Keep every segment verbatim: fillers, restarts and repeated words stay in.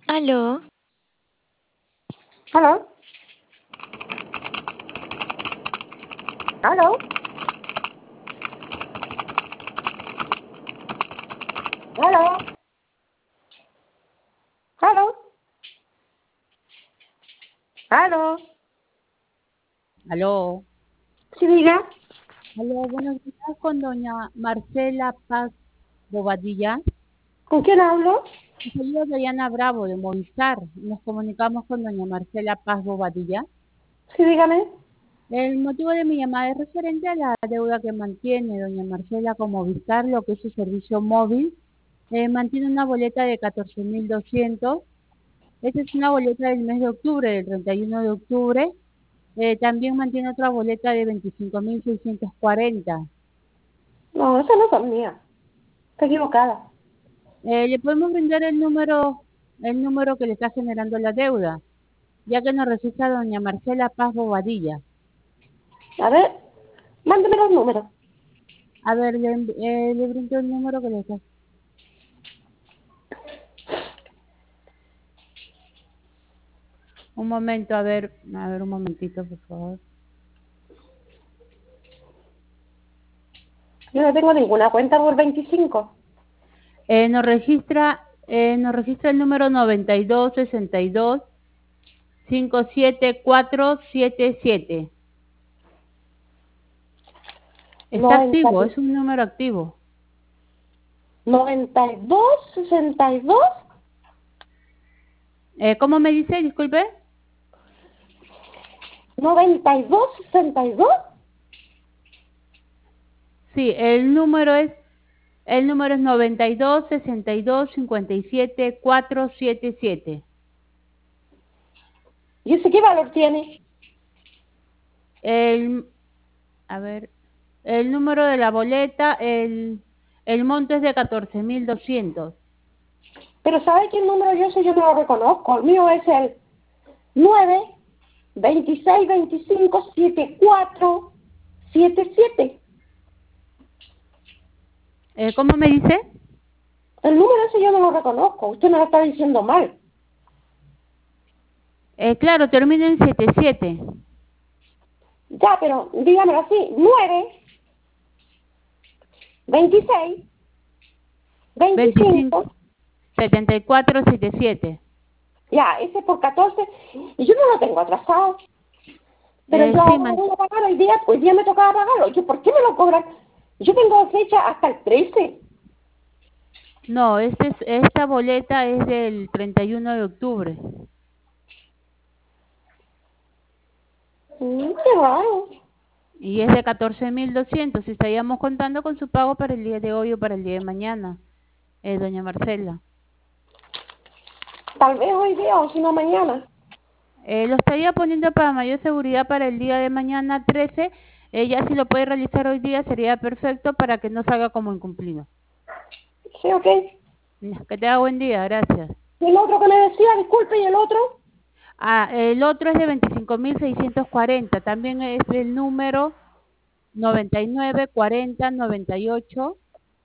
Aló, ¿Aló? ¿Aló? ¿Aló? ¿Aló? ¿Aló? Aló, Sí, diga. aló, buenos días con doña Marcela Paz Bobadilla. ¿Con quién hablo? Soy yo, Diana Bravo, de Movistar. Nos comunicamos con doña Marcela Paz Bobadilla. Sí, dígame. El motivo de mi llamada es referente a la deuda que mantiene doña Marcela con Movistar, lo que es su servicio móvil. Eh, mantiene una boleta de catorce mil doscientos. Esta es una boleta del mes de octubre, del treinta y uno de octubre. Eh, también mantiene otra boleta de veinticinco mil seiscientos cuarenta. No, esa no es mía. Está equivocada. Eh, le podemos brindar el número, el número que le está generando la deuda, ya que nos registra doña Marcela Paz Bobadilla. A ver, mándeme los números. A ver, le, eh, le brindo el número que le está. Un momento, a ver, a ver un momentito, por favor. Yo no tengo ninguna cuenta por veinticinco. Eh, nos registra, eh, nos registra el número noventa y dos sesenta y dos cincuenta y siete cuatro setenta y siete. Está noventa, activo, es un número activo. noventa y dos, sesenta y dos, Eh, ¿cómo me dice? Disculpe. noventa y dos, sesenta y dos. Sí, el número es El número es noventa y dos sesenta y dos cincuenta y siete cuatrocientos setenta y siete. ¿Y ese qué valor tiene? El, a ver, el número de la boleta, el, el monto es de catorce mil doscientos. Pero ¿sabe qué número yo sé? Yo no lo reconozco. El mío es el nueve veintiséis veinticinco setenta y cuatro setenta y siete. Eh, ¿Cómo me dice? El número ese yo no lo reconozco. Usted me lo está diciendo mal. Eh, claro, termina en setenta y siete. Ya, pero dígamelo así. nueve veintiséis veinticinco veinticinco. setenta y cuatro setenta y siete. Ya, ese por catorce. Y yo no lo tengo atrasado. Pero Eh, yo sí, ahora man- voy a pagar el día, pues día me tocaba pagarlo. Yo, ¿por qué me lo cobran? Yo tengo fecha hasta el trece. no, este es, esta boleta es del treinta y uno de octubre. Mm, qué raro. Y es de catorce mil doscientos. Estaríamos contando con su pago para el día de hoy o para el día de mañana, eh, doña Marcela. Tal vez hoy día o si no mañana. Eh, lo estaría poniendo para mayor seguridad para el día de mañana trece. Eh, ya si lo puede realizar hoy día sería perfecto para que no salga como incumplido. Sí, ok. Ya, que tenga buen día, gracias. ¿Y el otro que me decía? Disculpe, ¿y el otro? Ah, el otro es de veinticinco mil seiscientos cuarenta. También es el número noventa y nueve cuarenta noventa y ocho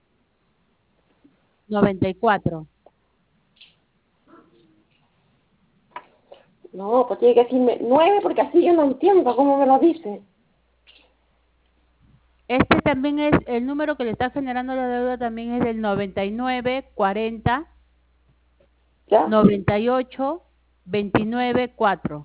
noventa y cuatro. No, pues tiene que decirme nueve porque así yo no entiendo cómo me lo dice. Este también es el número que le está generando la deuda, también es del noventa y nueve cuarenta ¿Ya? noventa y ocho veintinueve cuatro.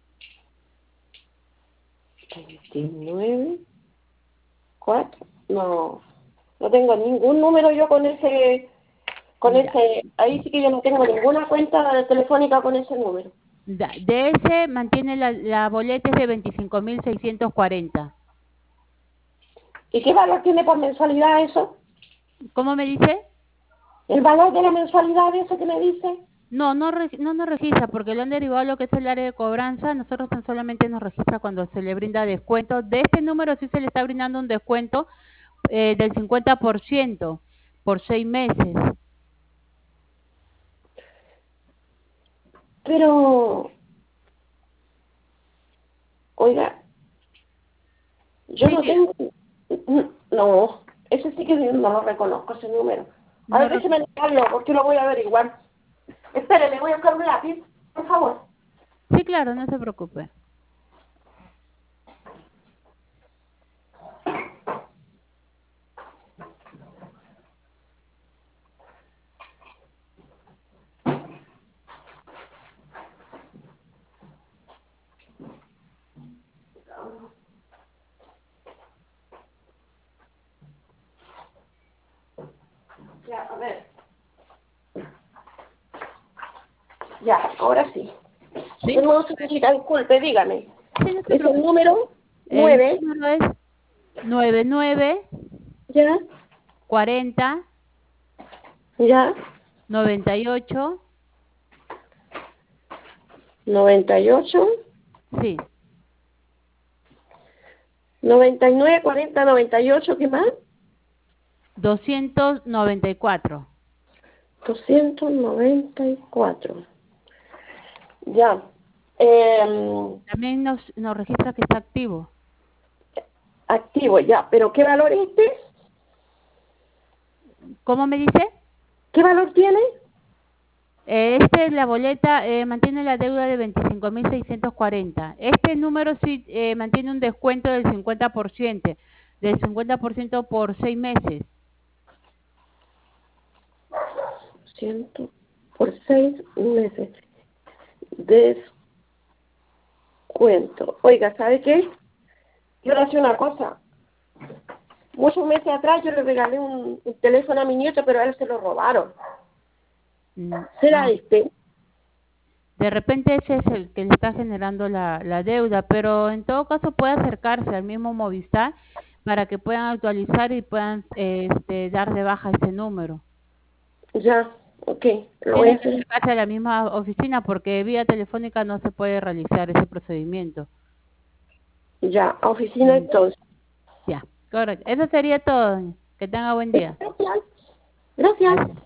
veintinueve, cuatro. No, no tengo ningún número yo con ese, con Ya. ese, ahí sí que yo no tengo ninguna cuenta telefónica con ese número. Da- De ese mantiene la, la boleta es de veinticinco mil seiscientos cuarenta. ¿Y qué valor tiene por mensualidad eso? ¿Cómo me dice? ¿El valor de la mensualidad de eso que me dice? No, no, reg- no nos registra porque lo han derivado a lo que es el área de cobranza. Nosotros tan solamente nos registra cuando se le brinda descuento. De este número sí se le está brindando un descuento eh, del cincuenta por ciento por seis meses. Pero, oiga, yo Sí, no que tengo, no, ese sí que no lo reconozco, ese número. A no ver, re- déjeme anotarlo, porque lo voy a averiguar. Espere, le voy a buscar un lápiz, por favor. Sí, claro, no se preocupe. Ya, a ver. Ya, ahora sí. ¿Sí? No, señorita, disculpe, dígame. Sí, no se Es el preocupe. número El nueve, número es nueve nueve ya, cuarenta ya, noventa y ocho. noventa y ocho, Sí, noventa y nueve, cuarenta, noventa y ocho, ¿qué más? doscientos noventa y cuatro. doscientos noventa y cuatro. Ya. Eh, También nos, nos registra que está activo. activo, ya. ¿Pero qué valor es este? ¿Cómo me dice? ¿Qué valor tiene? Eh, Este, la boleta eh, mantiene la deuda de veinticinco mil seiscientos cuarenta. Este número sí eh, mantiene un descuento del cincuenta por ciento, del cincuenta por ciento por seis meses. Ciento por seis meses. Descuento. Oiga, ¿sabe qué? Yo le hacía una cosa. Muchos meses atrás yo le regalé un, un teléfono a mi nieto, pero a él se lo robaron. Mm, ¿Será ah, este? De repente ese es el que le está generando la, la deuda, pero en todo caso puede acercarse al mismo Movistar para que puedan actualizar y puedan eh, este, dar de baja ese número. Ya, ok, lo voy a Tiene que hacer. acercarse a la misma oficina porque vía telefónica no se puede realizar ese procedimiento. Ya, a oficina Mm, entonces. Ya, correcto. Eso sería todo. Que tenga buen día. Gracias. Gracias. Gracias.